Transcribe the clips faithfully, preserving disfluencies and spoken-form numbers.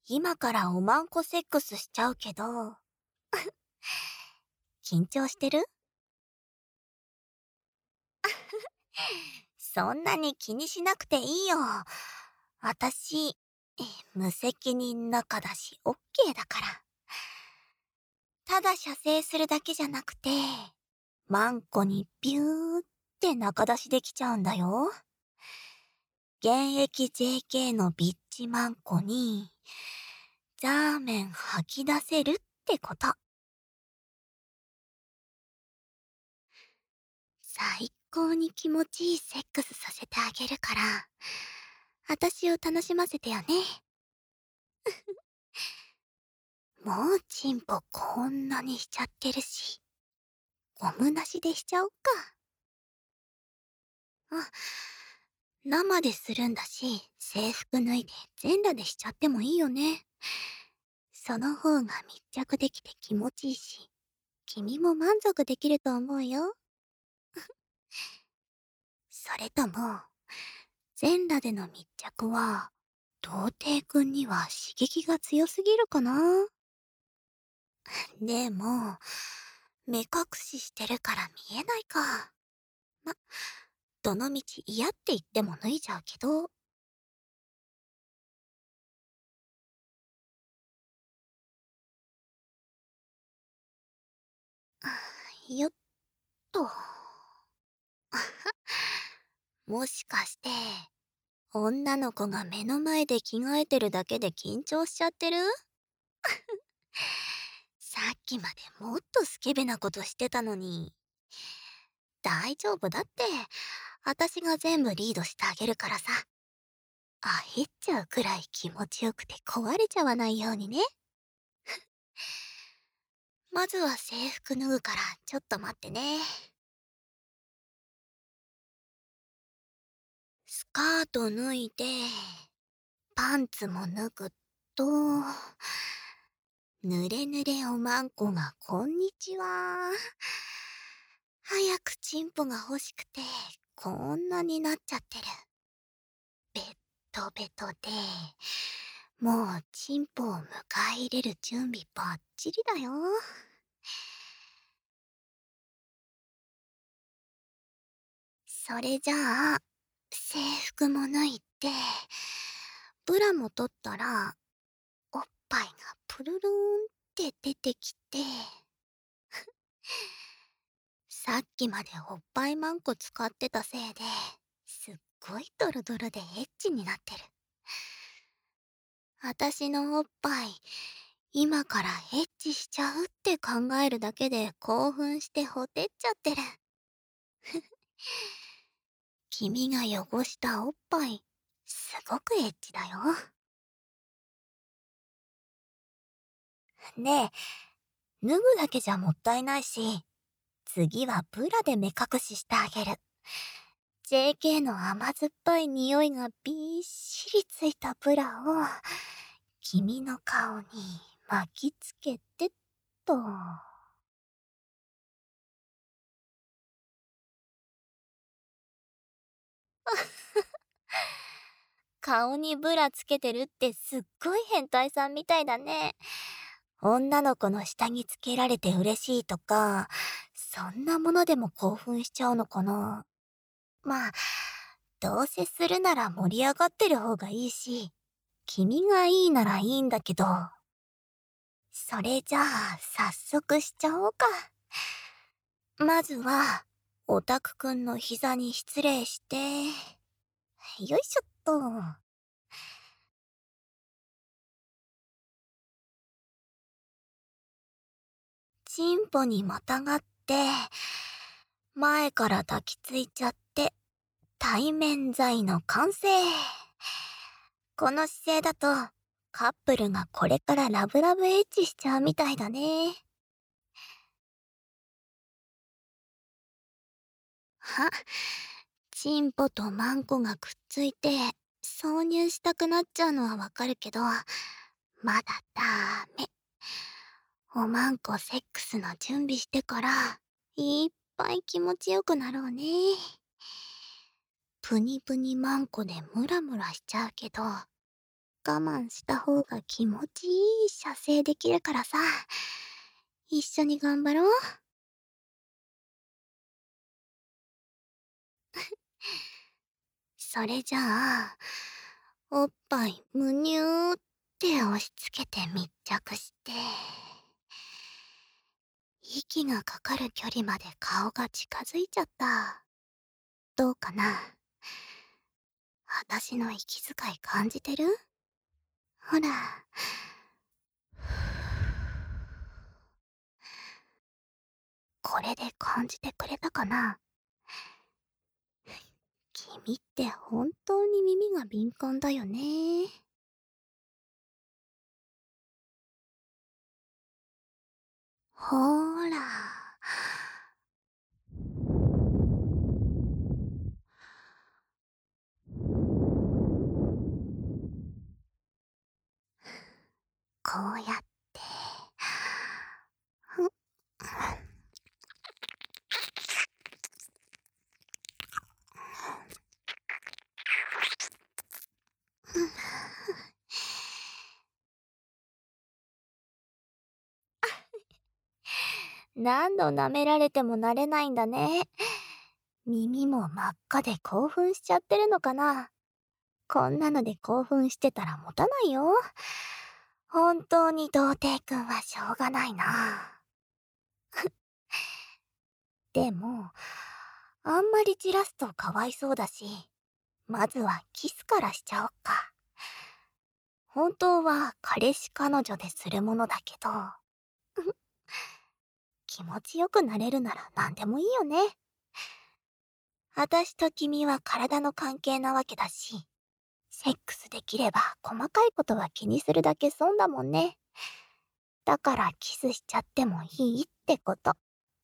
今からおまんこセックスしちゃうけど、緊張してる？そんなに気にしなくていいよ。あたし、無責任仲だし、オッケーだから。ただ射精するだけじゃなくて、マンコにビューって中出しできちゃうんだよ。現役 ジェーケー のビッチマンコに、ザーメン吐き出せるってこと。最高に気持ちいいセックスさせてあげるから、あたしを楽しませてよね。もうチンポこんなにしちゃってるし、ゴムなしでしちゃおっか。あ、生でするんだし、制服脱いで全裸でしちゃってもいいよね。その方が密着できて気持ちいいし、君も満足できると思うよ。それとも、全裸での密着は、童貞くんには刺激が強すぎるかな。でも、目隠ししてるから見えないか。ま、どのみち嫌って言っても脱いじゃうけど。よっと。もしかして、女の子が目の前で着替えてるだけで緊張しちゃってる？さっきまでもっとスケベなことしてたのに。大丈夫だって、あたしが全部リードしてあげるからさ。あへっちゃうくらい気持ちよくて壊れちゃわないようにね。まずは制服脱ぐからちょっと待ってね。スカート脱いで、パンツも脱ぐと、ぬれぬれおまんこがこんにちは。早くチンポが欲しくて、こんなになっちゃってる。ベットベトで、もうチンポを迎え入れる準備バッチリだよ。それじゃあ、制服も脱いで、ブラも取ったら、おっぱいがプルルーンって出てきて、さっきまでおっぱいマンコ使ってたせいで、すっごいドロドロでエッチになってる。あたしのおっぱい、今からエッチしちゃうって考えるだけで興奮してほてっちゃってる。君が汚したおっぱい、すごくエッチだよ。ねえ、脱ぐだけじゃもったいないし、次はブラで目隠ししてあげる。ジェーケー の甘酸っぱい匂いがびっしりついたブラを、君の顔に巻きつけてっと。顔にブラつけてるってすっごい変態さんみたいだね。女の子の下着つけられて嬉しいとか、そんなものでも興奮しちゃうのかな。まあ、どうせするなら盛り上がってる方がいいし、君がいいならいいんだけど。それじゃあ、早速しちゃおうか。まずは、オタクくんの膝に失礼して、よいしょっと。チンポにまたがって、前から抱きついちゃって、対面剤の完成。この姿勢だと、カップルがこれからラブラブエッチしちゃうみたいだね。は、チンポとマンコがくっついて、挿入したくなっちゃうのはわかるけど、まだダメ。おまんこセックスの準備してから、いっぱい気持ちよくなろうね。プニプニマンコでムラムラしちゃうけど、 我慢した方が気持ちいい射精できるからさ。一緒に頑張ろう。それじゃあ、おっぱいむにゅーって押し付けて密着して、息がかかる距離まで顔が近づいちゃった。どうかな？私の息遣い感じてる？ほら。これで感じてくれたかな？君って本当に耳が敏感だよね。ほーら。こうやって。ふ何度舐められても慣れないんだね。耳も真っ赤で興奮しちゃってるのかな。こんなので興奮してたら持たないよ。本当に童貞くんはしょうがないな。でも、あんまり散らすとかわいそうだし、まずはキスからしちゃおっか。本当は彼氏彼女でするものだけど、気持ちよくなれるなら何でもいいよね。私と君は体の関係なわけだし、セックスできれば細かいことは気にするだけ損だもんね。だからキスしちゃってもいいってこと。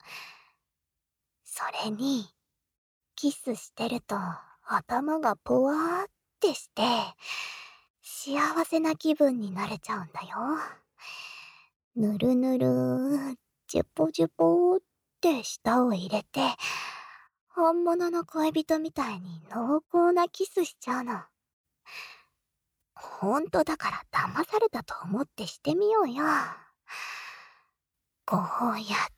それに、キスしてると頭がポワーってして、幸せな気分になれちゃうんだよ。ぬるぬるー、ジュポジュポーって舌を入れて、本物の恋人みたいに濃厚なキスしちゃうの。ほんとだから騙されたと思ってしてみようよ。こうやって。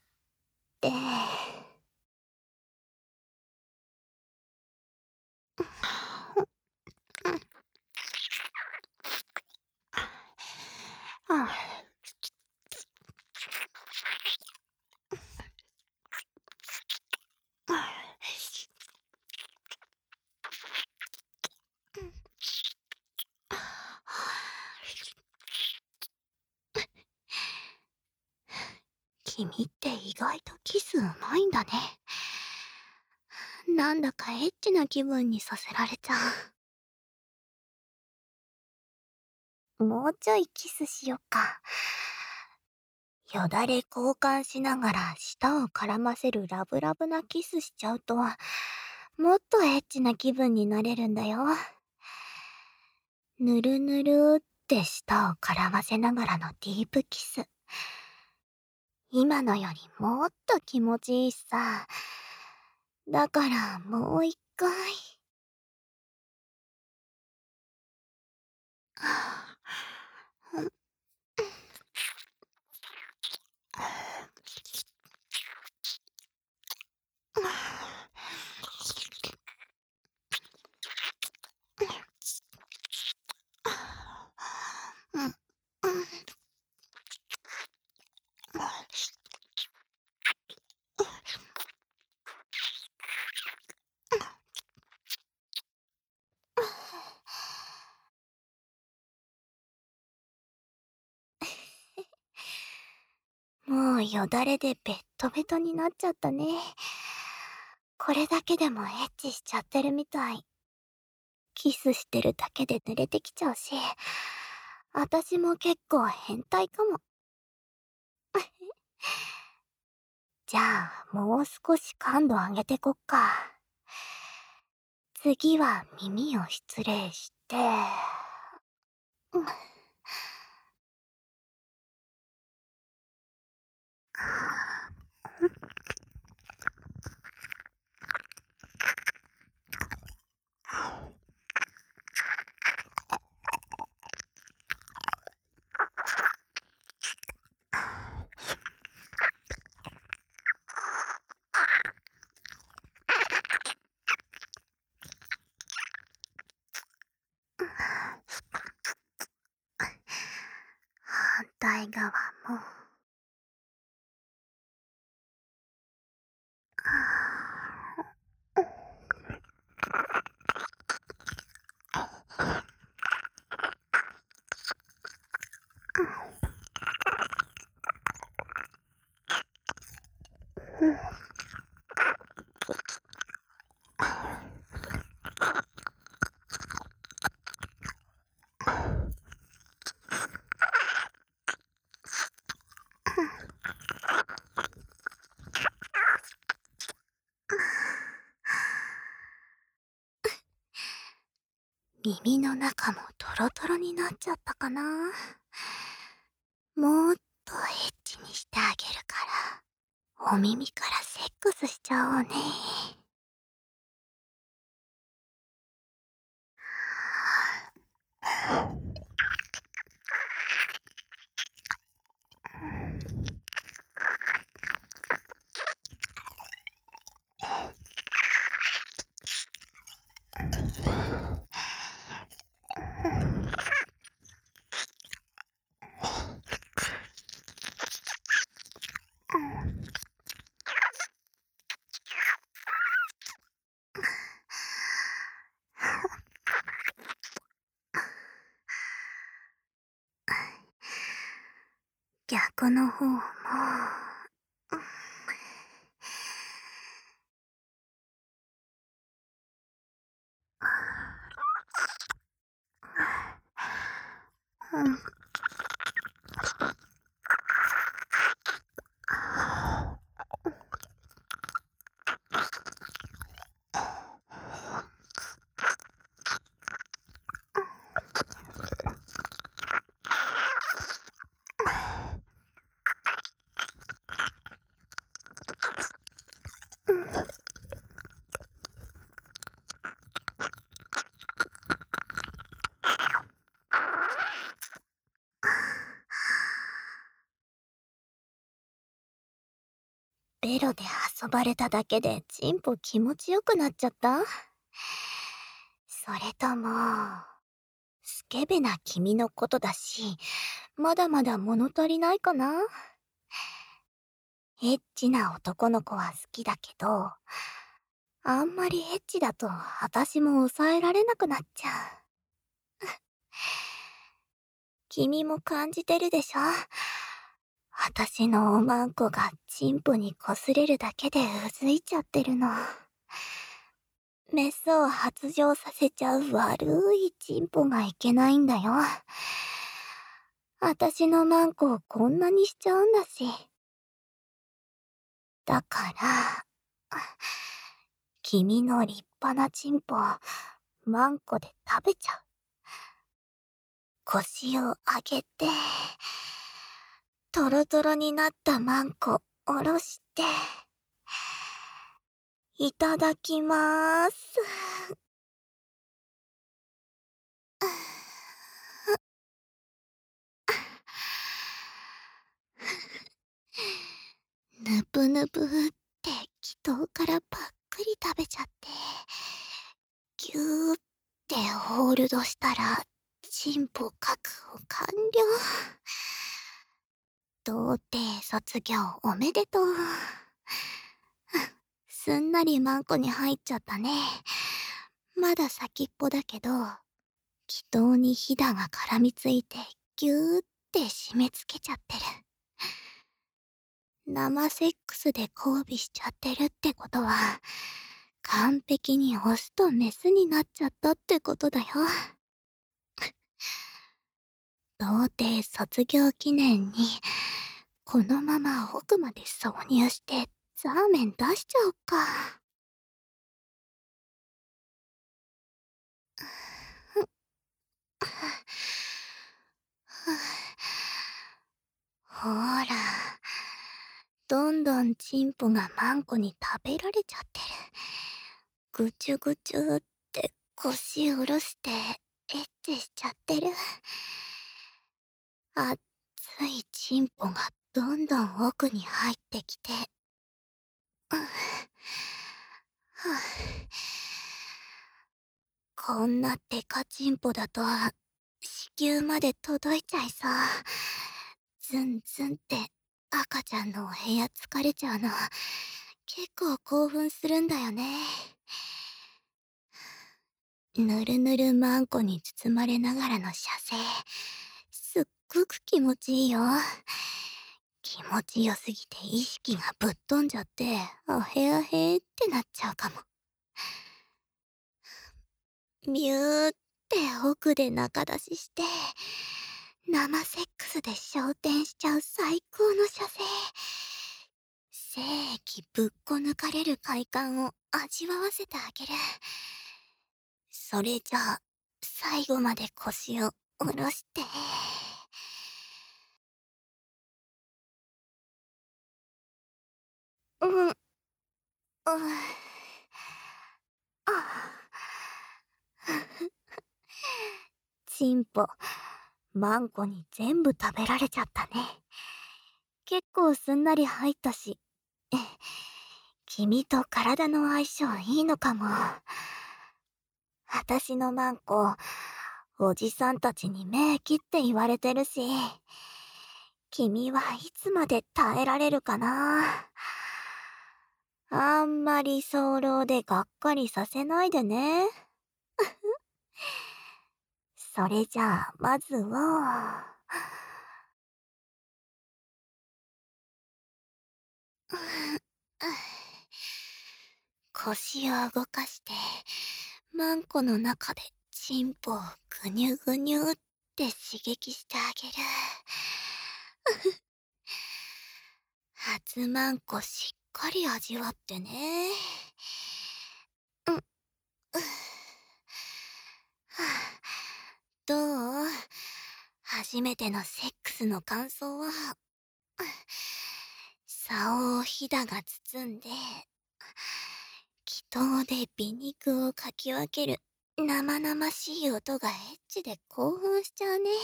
君って意外とキスうまいんだね。なんだかエッチな気分にさせられちゃう。もうちょいキスしよっか。よだれ交換しながら舌を絡ませるラブラブなキスしちゃうと、もっとエッチな気分になれるんだよ。ぬるぬるって舌を絡ませながらのディープキス。今のよりもっと気持ちいいしさ。だからもう一回。もうよだれでベットベトになっちゃったね。これだけでもエッチしちゃってるみたい。キスしてるだけで濡れてきちゃうし、私も結構変態かも。じゃあ、もう少し感度上げてこっか。次は耳を失礼して、うん。 対側も。耳の中もトロトロになっちゃったかな。もっとエッチにしてあげるから、お耳からセックスしちゃおうね。逆の方も。うん。ベロで遊ばれただけでチンポ気持ちよくなっちゃった？それとも、スケベな君のことだし、まだまだ物足りないかな？エッチな男の子は好きだけど、あんまりエッチだと私も抑えられなくなっちゃう。君も感じてるでしょ？私のおまんこがチンポに擦れるだけでうずいちゃってるの。メスを発情させちゃう悪いチンポがいけないんだよ。私のマンコをこんなにしちゃうんだし。だから、君の立派なチンポをマンコで食べちゃう。腰を上げて、トロトロになったマンコ下ろして、いただきまーす。ぬぷぬぷって気筒からパックリ食べちゃって、ぎゅーってホールドしたら、チンポ確保完了。童貞卒業おめでとう。すんなりマンコに入っちゃったね。まだ先っぽだけど、気筒にヒダが絡みついてぎゅーって締め付けちゃってる。生セックスで交尾しちゃってるってことは、完璧にオスとメスになっちゃったってことだよ。童貞卒業記念に、このまま奥まで挿入してザーメン出しちゃおっか。ほーら、どんどんチンポがマンコに食べられちゃってる。ぐちゅぐちゅって腰下ろしてエッチしちゃってる。熱いチンポがどんどん奥に入ってきて、うん、はあ、こんなデカチンポだと子宮まで届いちゃいそう。 ズンズンって赤ちゃんのお部屋疲れちゃうの。結構興奮するんだよね。ぬるぬるマンコに包まれながらの射精。すっごく気持ちいいよ。気持ちよすぎて意識がぶっ飛んじゃって、あへあへってなっちゃうかも。ミューって奥で中出しして、生セックスで昇天しちゃう最高の射精。精液ぶっこ抜かれる快感を味わわせてあげる。それじゃあ、最後まで腰を下ろして。うん、うん、あチンポ、マンコに全部食べられちゃったね。結構すんなり入ったし、え君と体の相性いいのかも。私のマンコ、おじさんたちに名器って言われてるし、君はいつまで耐えられるかな。あんまり早漏でがっかりさせないでね。それじゃあ、まずは、腰を動かして、マンコの中でチンポをぐにゅぐにゅって刺激してあげる。初マンコしっかり味わってね。うん、はあ、どう？初めてのセックスの感想は。竿をひだが包んで、気筒で美肉をかき分ける生々しい音がエッチで興奮しちゃうね。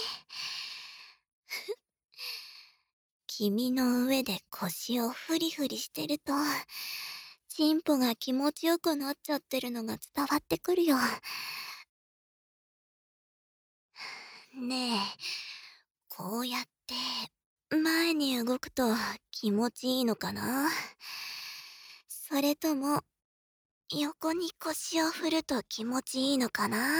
君の上で腰をフリフリしてると、チンポが気持ちよくなっちゃってるのが伝わってくるよ。ねえ、こうやって前に動くと気持ちいいのかな？それとも横に腰を振ると気持ちいいのかな？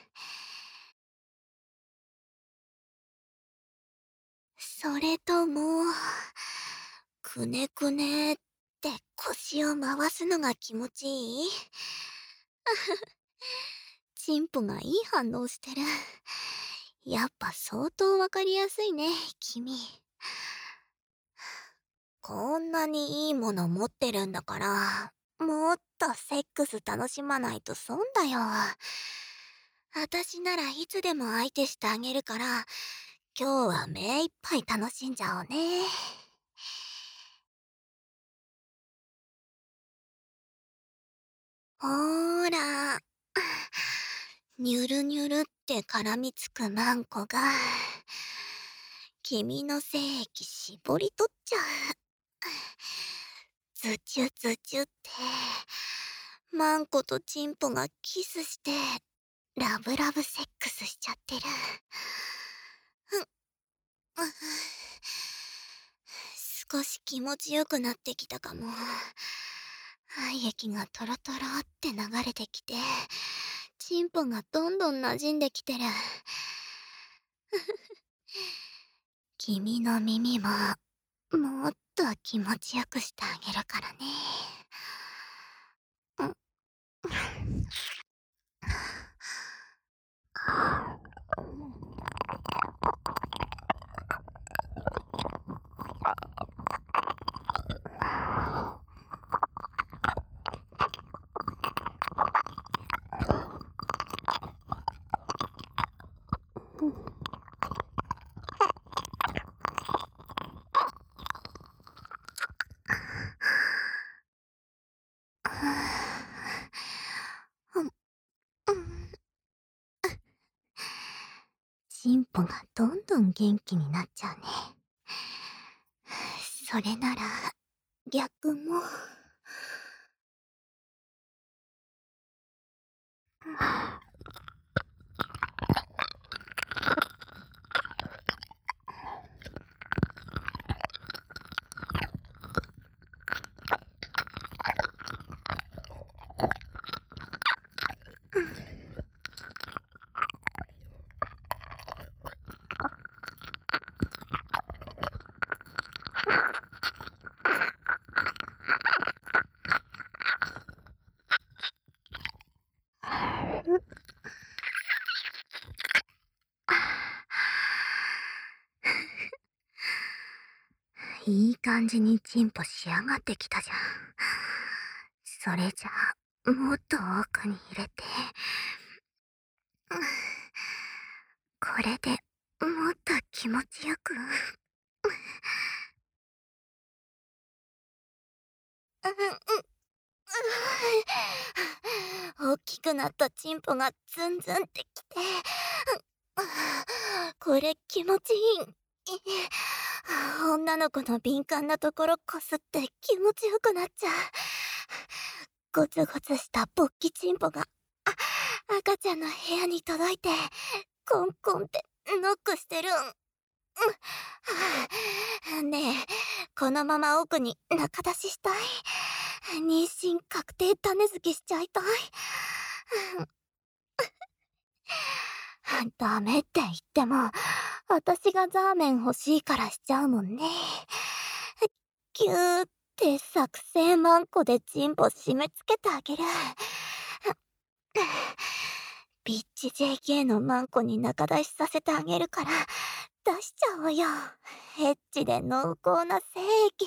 それとも、くねくねって腰を回すのが気持ちいい？チンポがいい反応してる。やっぱ相当わかりやすいね、君。こんなにいいもの持ってるんだから、もっとセックス楽しまないと損だよ。私ならいつでも相手してあげるから、今日は目いっぱい楽しんじゃおうね。ほーら、ニュルニュルって絡みつくマンコが、君の精液絞り取っちゃう。ズチュズチュって、マンコとチンポがキスして、ラブラブセックスしちゃってる。うん、少し気持ちよくなってきたかも。愛液がトロトロって流れてきて、チンポがどんどん馴染んできてる。君の耳も、もっと気持ちよくしてあげるからね。うん。チンポがどんどん元気になっちゃうね。それなら、逆も。 いい感じにチンポ仕上がってきたじゃん。それじゃあ、もっと奥に入れて、うん、これでもっと気持ちよく。うんうんうん、大きくなったチンポがズンズンってきて、これ気持ちいい。女の子の敏感なところこすって気持ちよくなっちゃう。ゴツゴツした勃起チンポが、あ、赤ちゃんの部屋に届いて、コンコンってノックしてるん。うん、ねえ、このまま奥に中出ししたい。妊娠確定種付けしちゃいたい。ダメって言っても、私がザーメン欲しいからしちゃうもんね。キューって作成マンコでチンポ締め付けてあげる。ビッチ ジェーケー のマンコに中出しさせてあげるから出しちゃおうよ。エッチで濃厚な精液。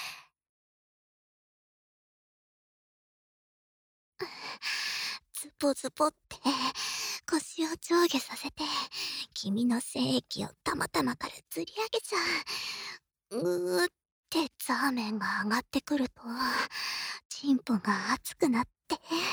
ズボズボって腰を上下させて君の精液をたまたまから釣り上げちゃう。うーってザーメンが上がってくるとチンポが熱くなって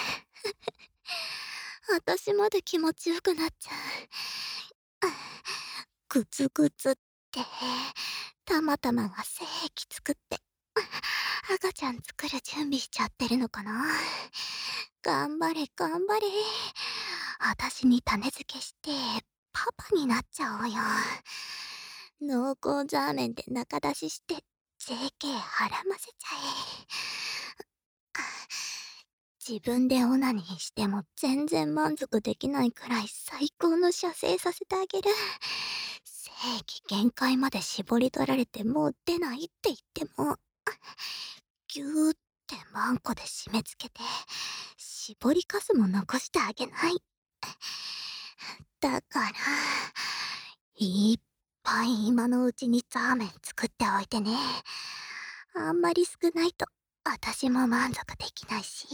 私まで気持ちよくなっちゃう。グツグツってたまたまが精液作って赤ちゃん作る準備しちゃってるのかな。頑張れ頑張れ。私に種付けしてパパになっちゃおうよ。濃厚ザーメンで中出しして ジェーケー はらませちゃえ。自分でオナニーしても全然満足できないくらい最高の射精させてあげる。精液限界まで絞り取られてもう出ないって言ってもギューってマンコで締め付けて絞りかすも残してあげない。だからいっぱい今のうちにザーメン作っておいてね。あんまり少ないと私も満足できないし。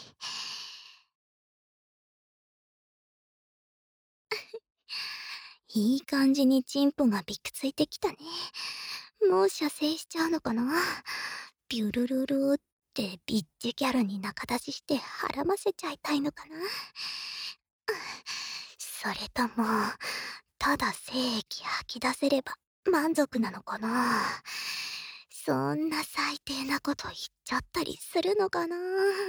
いい感じにチンポがびくついてきたね。もう射精しちゃうのかな。ビュルルルーってビッチギャルに中出ししてはらませちゃいたいのかな。それともただ精液吐き出せれば満足なのかな。そんな最低なこと言っちゃったりするのかな。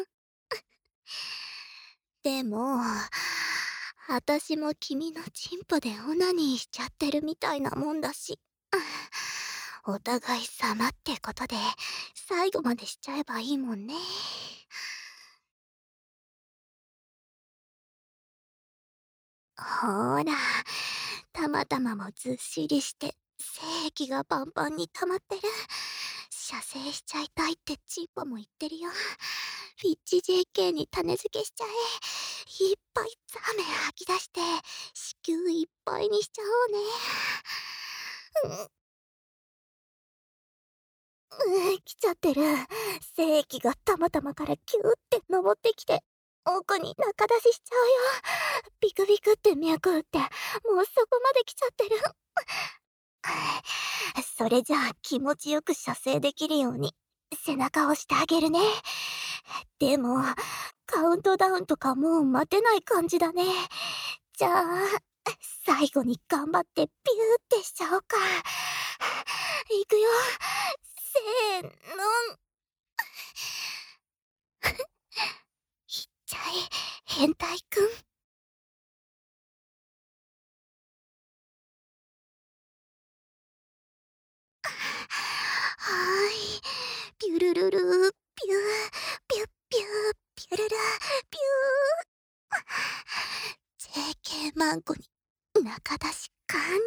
でも私も君のチンポでオナニーしちゃってるみたいなもんだし、お互い様ってことで最後までしちゃえばいいもんね。ほーら、たまたまもずっしりして精液がパンパンに溜まってる。射精しちゃいたいってチンポも言ってるよ。フィッチ ジェーケー に種付けしちゃえ。いっぱいザーメン吐き出して子宮いっぱいにしちゃおうね。うん、来ちゃってる。精液がたまたまからキューって登ってきて奥に中出ししちゃうよ。ビクビクって脈打ってもうそこまで来ちゃってる。それじゃあ気持ちよく射精できるように背中を押してあげるね。でもカウントダウンとかもう待てない感じだね。じゃあ最後に頑張ってピューってしちゃおうか。いくよ、せーの。いっちゃえ変態くん。はーい。ピュルルルー、ピュー、ピュッピュー、ピュルル、ピュー。ジェーケー マンコに中出し完了。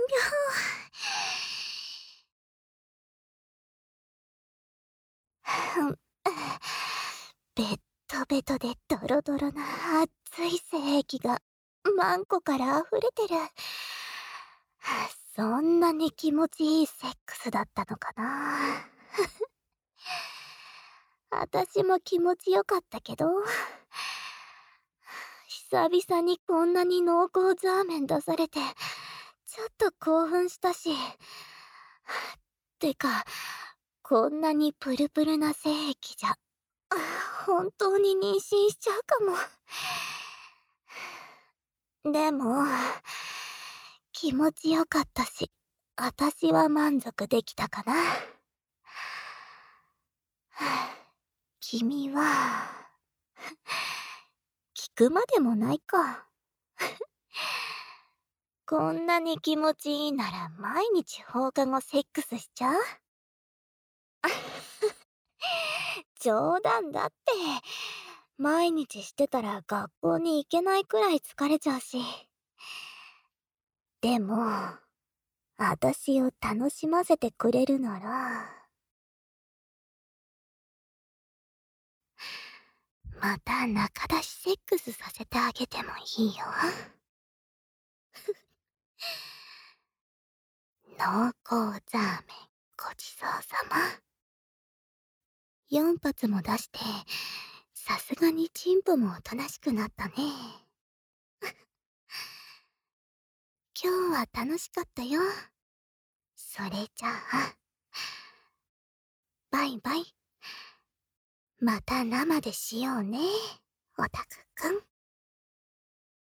ベッドベトでドロドロな熱い精液がマンコから溢れてる。そんなに気持ちいいセックスだったのかな。 私も気持ちよかったけど、久々にこんなに濃厚ザーメン出されて、ちょっと興奮したし。てか、こんなにプルプルな性液じゃ、本当に妊娠しちゃうかも。でも、気持ちよかったし、私は満足できたかな。君は、聞くまでもないか。こんなに気持ちいいなら毎日放課後セックスしちゃう？冗談だって。毎日してたら学校に行けないくらい疲れちゃうし。でも、私を楽しませてくれるなら、また仲出しセックスさせてあげてもいいよ。濃厚ザーメンごちそうさま。よん発も出して、さすがにチンポもおとなしくなったね。今日は楽しかったよ。それじゃあ、バイバイ。また生でしようね、オタクくん。